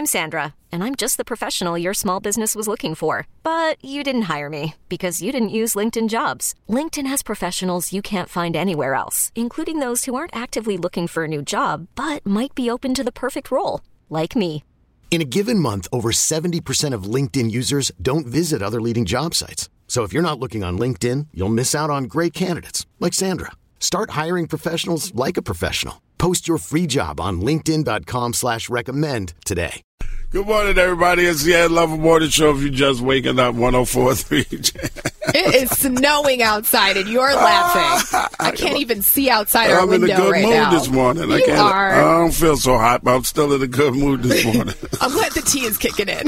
I'm Sandra, and I'm just the professional your small business was looking for. But you didn't hire me because you didn't use LinkedIn Jobs. LinkedIn has professionals you can't find anywhere else, including those who aren't actively looking for a new job, but might be open to the perfect role, like me. In a given month, over 70% of LinkedIn users don't visit other leading job sites. So if you're not looking on LinkedIn, you'll miss out on great candidates like Sandra. Start hiring professionals like a professional. Post your free job on linkedin.com/recommend today. Good morning, everybody. It's the Ed Lover Morning Show. If you're just waking up, 104.3. It is snowing outside, and you're laughing. I can't even see outside our window right now. I'm in a good mood this morning. I don't feel so hot, but I'm still in a good mood this morning. I'm glad the tea is kicking in.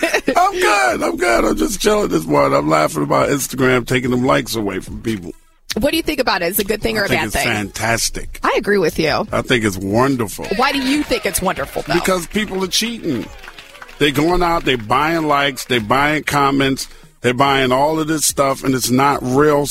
I'm good. I'm just chilling this morning. I'm laughing about Instagram taking them likes away from people. What do you think about it? Is it a good thing or a bad thing? I think it's fantastic. I agree with you. I think it's wonderful. Why do you think it's wonderful, though? Because people are cheating. They're going out, they're buying likes, they're buying comments, they're buying all of this stuff, and it's not real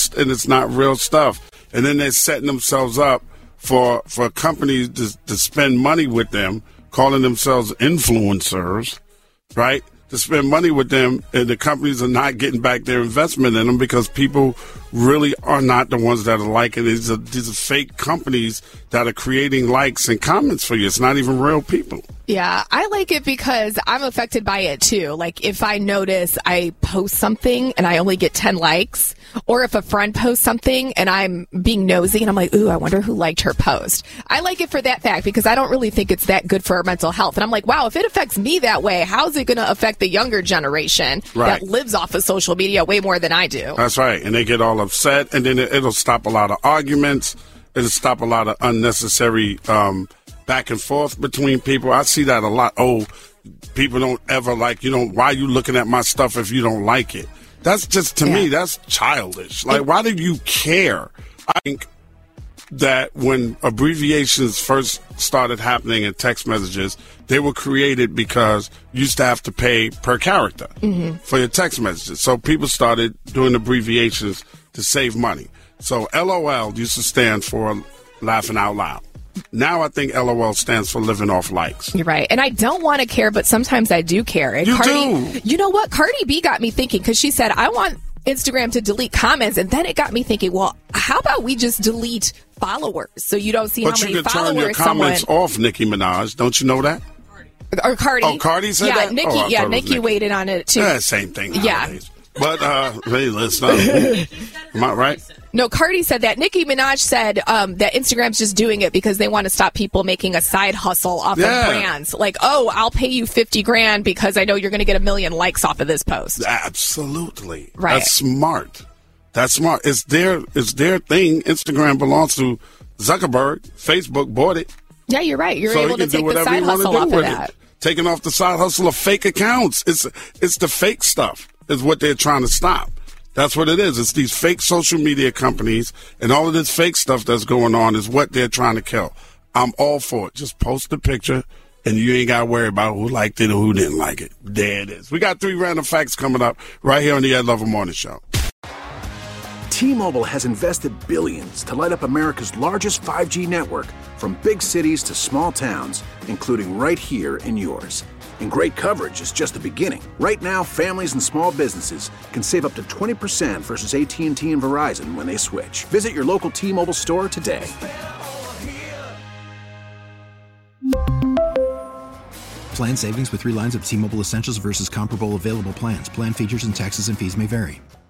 stuff. And then they're setting themselves up for companies to spend money with them, calling themselves influencers, right? To spend money with them, and the companies are not getting back their investment in them because people really are not the ones that are liking it. These are fake companies that are creating likes and comments for you. It's not even real people. Yeah, I like it because I'm affected by it too. Like if I notice I post something and I only get 10 likes, or if a friend posts something and I'm being nosy and I'm like, ooh, I wonder who liked her post. I like it for that fact because I don't really think it's that good for our mental health. And I'm like, wow, if it affects me that way, how's it going to affect the younger generation that lives off of social media way more than I do? That's right. And they get all upset, and then it'll stop a lot of arguments. It'll stop a lot of unnecessary back and forth between people. I see that a lot. Oh, people don't ever like, why are you looking at my stuff if you don't like it? That's just, to me, that's childish. Like, why do you care? I think that when abbreviations first started happening in text messages, they were created because you used to have to pay per character for your text messages. So people started doing abbreviations to save money. So LOL used to stand for laughing out loud. Now I think LOL stands for living off likes. You're right. And I don't want to care, but sometimes I do care. And you do. You know what? Cardi B got me thinking because she said, I want Instagram to delete comments. And then it got me thinking, well, how about we just delete followers so you don't see how many followers But you can turn your comments off, Nicki Minaj. Don't you know that? Or Cardi. Oh, Cardi said that? Nicki weighed on it too. Yeah, same thing nowadays. But, hey, listen, am I right? No, Cardi said that. Nicki Minaj said that Instagram's just doing it because they want to stop people making a side hustle off of brands. Like, oh, I'll pay you $50,000 because I know you're going to get 1 million likes off of this post. Absolutely. Right. That's smart. It's their thing. Instagram belongs to Zuckerberg. Facebook bought it. Yeah, you're right. You're able to take the side hustle off of that. Taking off the side hustle of fake accounts. It's the fake stuff is what they're trying to stop. That's what it is. It's these fake social media companies, and all of this fake stuff that's going on is what they're trying to kill. I'm all for it. Just post the picture, and you ain't got to worry about who liked it or who didn't like it. There it is. We got 3 random facts coming up right here on the Ed Lover Morning Show. T-Mobile has invested billions to light up America's largest 5G network, from big cities to small towns, including right here in yours. And great coverage is just the beginning. Right now, families and small businesses can save up to 20% versus AT&T and Verizon when they switch. Visit your local T-Mobile store today. Plan savings with 3 lines of T-Mobile Essentials versus comparable available plans. Plan features and taxes and fees may vary.